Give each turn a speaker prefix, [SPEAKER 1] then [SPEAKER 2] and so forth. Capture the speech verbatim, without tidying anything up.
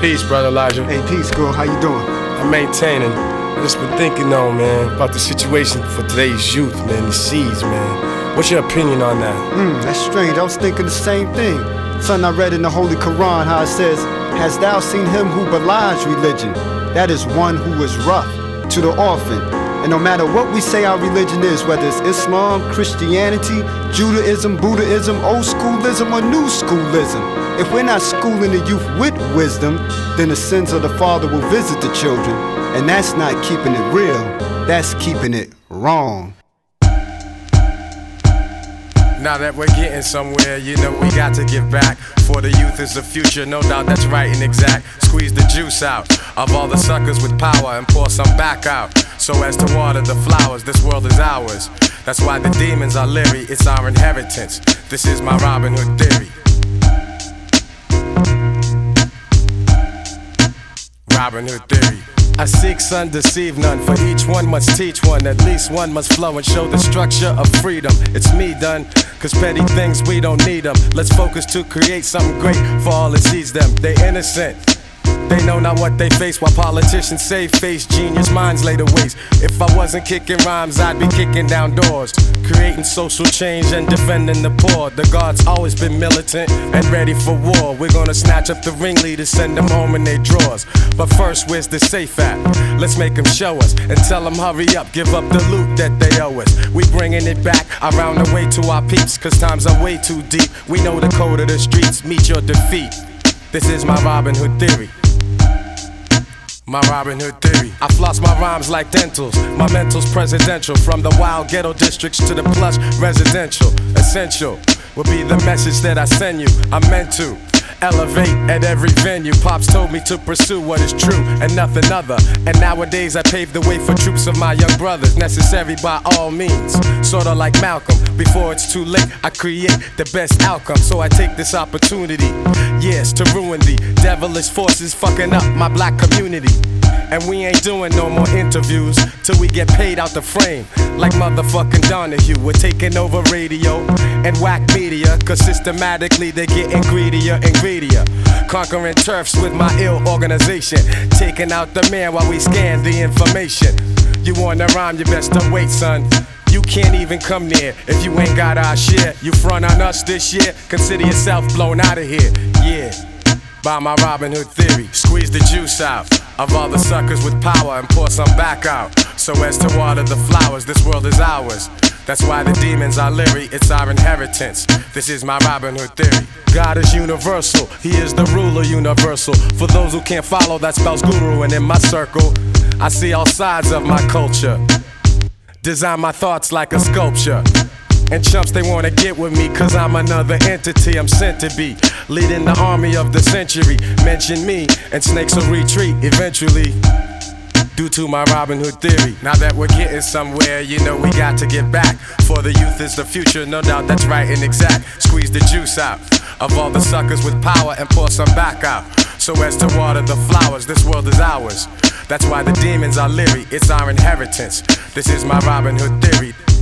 [SPEAKER 1] Peace, brother Elijah.
[SPEAKER 2] Hey, peace, girl. How you doing?
[SPEAKER 1] I'm maintaining. I just been thinking though, man, about the situation for today's youth, man, the seeds, man. What's your opinion on that?
[SPEAKER 2] Hmm, that's strange. I was thinking the same thing. Son, I read in the Holy Quran how it says, "Hast thou seen him who belies religion? That is one who is rough to the orphan." And no matter what we say our religion is, whether it's Islam, Christianity, Judaism, Buddhism, old schoolism, or new schoolism, if we're not schooling the youth with wisdom, then the sins of the father will visit the children. And that's not keeping it real, that's keeping it wrong.
[SPEAKER 1] Now that we're getting somewhere, you know we got to give back. For the youth is the future, no doubt that's right and exact. Squeeze the juice out of all the suckers with power and pour some back out, so as to water the flowers. This world is ours. That's why the demons are leery, it's our inheritance. This is my Robin Hood theory. Robin Hood theory. I seek son, deceive none, for each one must teach one. At least one must flow and show the structure of freedom. It's me done, cause petty things we don't need them. Let's focus to create something great for all that sees them. They innocent, they know not what they face, while politicians say face genius minds lay to waste. If I wasn't kicking rhymes, I'd be kicking down doors, creating social change and defending the poor. The Guard's always been militant and ready for war. We're gonna snatch up the ringleaders, send them home in their drawers. But first, where's the safe at? Let's make them show us and tell them hurry up, give up the loot that they owe us. We bringing it back around the way to our peeps, cause times are way too deep. We know the code of the streets, meet your defeat. This is my Robin Hood theory. My Robin Hood theory. I floss my rhymes like dentals. My mental's presidential. From the wild ghetto districts to the plush residential. Essential will be the message that I send you. I'm meant to elevate at every venue. Pops told me to pursue what is true and nothing other. And nowadays I pave the way for troops of my young brothers. Necessary by all means. Sorta like Malcolm. Before it's too late, I create the best outcome. So I take this opportunity, yes, to ruin the devilish forces fucking up my black community. And we ain't doing no more interviews till we get paid out the frame. Like motherfucking Donahue, we're taking over radio and whack media, cause systematically they're getting greedier and greedier. Conquering turfs with my ill organization, taking out the man while we scan the information. You wanna rhyme, you best to wait, son. You can't even come near if you ain't got our share. You front on us this year, consider yourself blown out of here. Yeah, by my Robin Hood theory. Squeeze the juice out of all the suckers with power and pour some back out, so as to water the flowers. This world is ours. That's why the demons are leery, it's our inheritance. This is my Robin Hood theory. God is universal, he is the ruler universal. For those who can't follow, that spells guru. And in my circle, I see all sides of my culture. Design my thoughts like a sculpture. And chumps, they wanna get with me, cause I'm another entity, I'm sent to be leading the army of the century. Mention me, and snakes will retreat eventually, due to my Robin Hood theory. Now that we're getting somewhere, you know we got to get back. For the youth is the future, no doubt that's right and exact. Squeeze the juice out of all the suckers with power and pour some back out, so as to water the flowers. This world is ours. That's why the demons are leery, it's our inheritance. This is my Robin Hood theory.